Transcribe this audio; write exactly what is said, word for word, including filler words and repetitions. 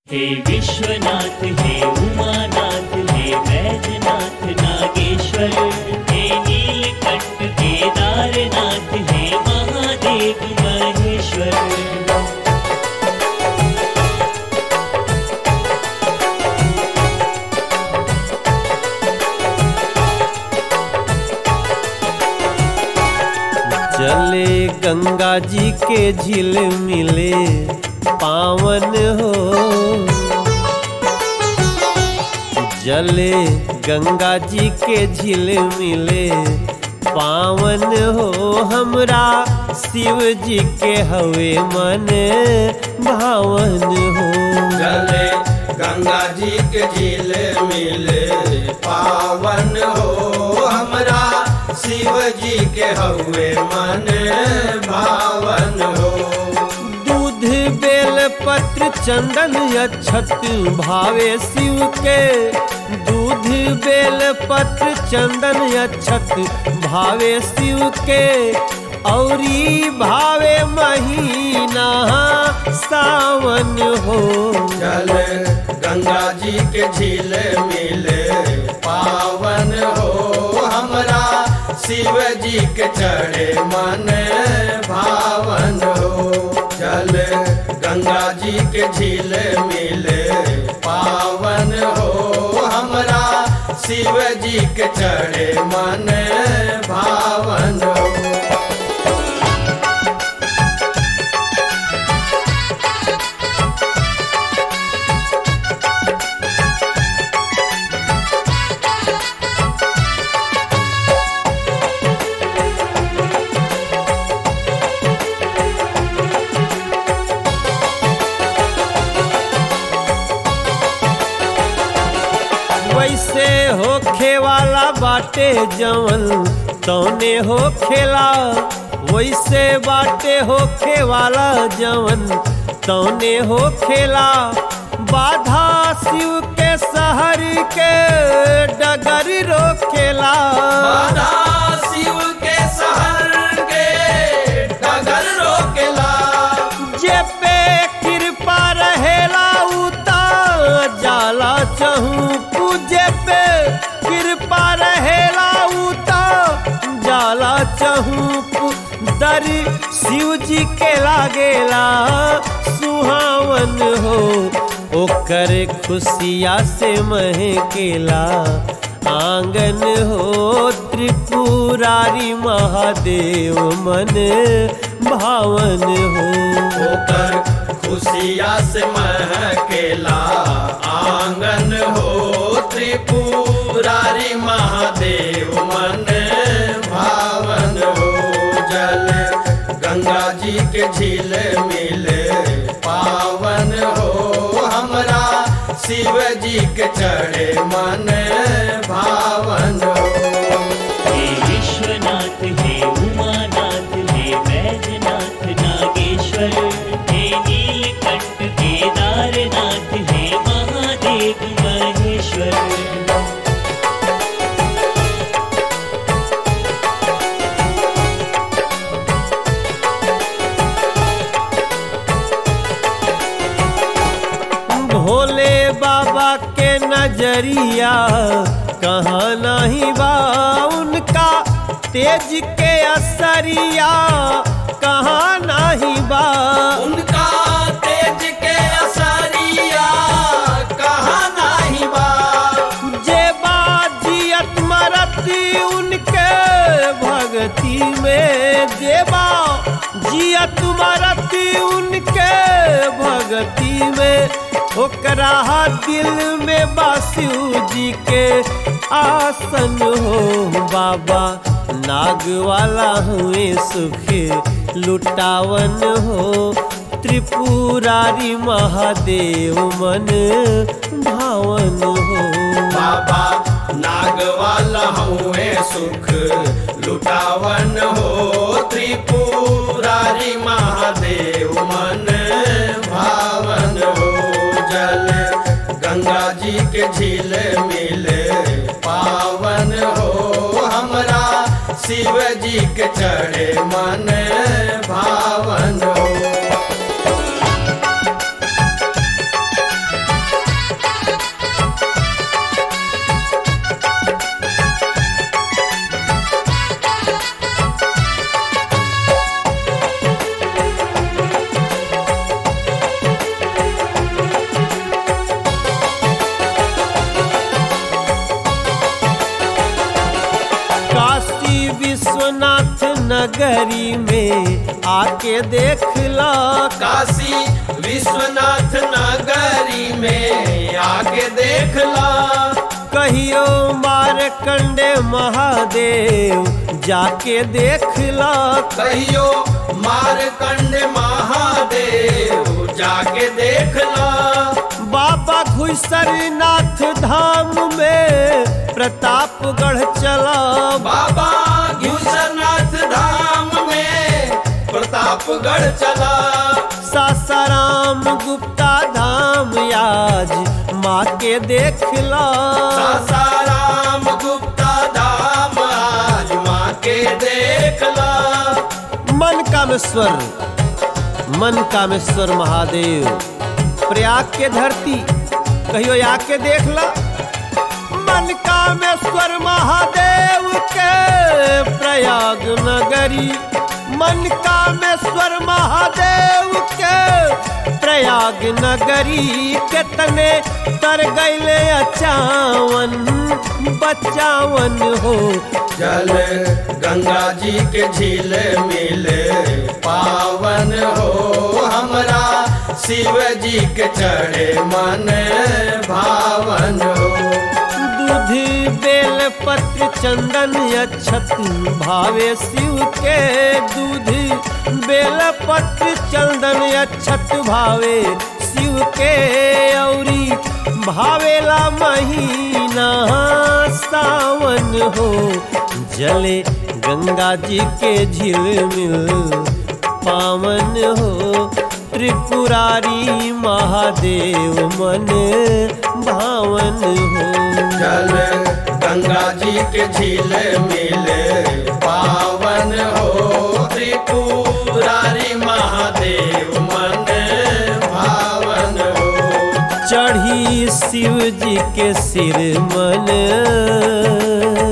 हे विश्वनाथ हे उमानाथ हे वैद्यनाथ नागेश्वर हे नीलकंठ केदारनाथ हे महादेव महेश्वर। चले गंगा जी के झील मिले पावन हो, जले गंगा जी के झील मिले पावन हो। हमरा शिव जी के हवे मन भावन हो। चले गंगा जी के झील मिले पावन हो, हमरा शिव जी के हवे मन भावन हो। दूध बेल पत्र चंदन अक्षत भावे शिव के, दूध बेल पत्र चंदन अक्षत भावे शिव के। औरी भावे महीना सावन हो। चले गंगा जी के झील मिले पावन हो, हमरा शिव जी के चढ़े मन भावन हो। चले गंगा जी के झील मिले पावन हो, हमरा शिव जी के चढ़े मन भावन हो। वैसे होखे वाला बाटे जवन तौने हो खेला, वैसे बाटे होखे वाला जवन तौने हो खेला। बाधा शिव के शहर के डगर रोकेला, बाधा शिव के शहर के डगर रोकेला। जे पे कृपा रहेला उता जाला चहूँ, पूजे पे कृपा रहेला उता जाला चहूँ। दर शिव जी के लागेला सुहावन हो, ओकर खुशिया से महकेला आंगन हो। त्रिपुरारी महादेव मन भावन हो, ओकर खुशिया से महकेला आंगन हो। त्रिपुरारी महादेव मन भावन हो। जल गंगा जी के झील मिले पावन हो, हमरा शिव जी के चढ़े मन भावन हो। हे विश्वनाथ हे उमानाथ हे वैद्यनाथ नागेश्वर हे नीलकंठ केदारनाथ हे महादेव महेश्वर। भोले बाबा के नजरिया कहाँ नहीं बा, उनका तेज के असरिया कहाँ नहीं बा। उनका तेज के असरिया कहाँ नहीं बा। जे बाजियत मरती उनके भक्ति में, जे बाजियत मरती उनके भक्ति में। ओकरा दिल में बासु जी के आसन हो, बाबा नाग वाला हुए सुख लुटावन हो। त्रिपुरारी महादेव मन भावन हो, बाबा नाग वाला हुए सुख लुटावन हो। त्रिपुरारी महादेव मन भावन हो। जल गंगा जी के झील मिले पावन हो, हमरा शिव जी के चढ़े मन भावन हो। नगरी में आके देखला। काशी विश्वनाथ नगरी में आके देखला। कहियो मारकंडे महादेव जाके देखला। कहियो मारकंड महादेव जाके देखला। बाबा घुसरनाथ धाम में प्रतापगढ़ चला। बाबा घुसरनाथ धाम में प्रतापगढ़ चला। सासाराम गुप्ता धाम आज माँ के देखला। सासाराम गुप्ता धाम आज माँ के देखला। मन कामेश्वर मन कामेश्वर महादेव प्रयाग के धरती कहियो आके देखला। मन कामेश्वर महादेव के प्रयाग नगरी। मन कामेश्वर महादेव के प्रयाग नगरी के तने तर गईले अचावन बचावन हो। जल गंगा जी के झील मिल पावन हो। हमरा शिव जी के चढ़े मन भावन हो। दूध बेल पत्र चंदन अक्षत भावे शिव के। दूध बेल पत्र चंदन अक्षत भावे शिव के। औरी भावेला महीना सावन हो। जले गंगा जी के झिलमिल पावन हो। त्रिपुरारी महादेव मन भावन हो। जल गंगा जी के झील मिल पावन हो। त्रिपुरारी महादेव मन भावन हो। चढ़ी शिव जी के सिर मन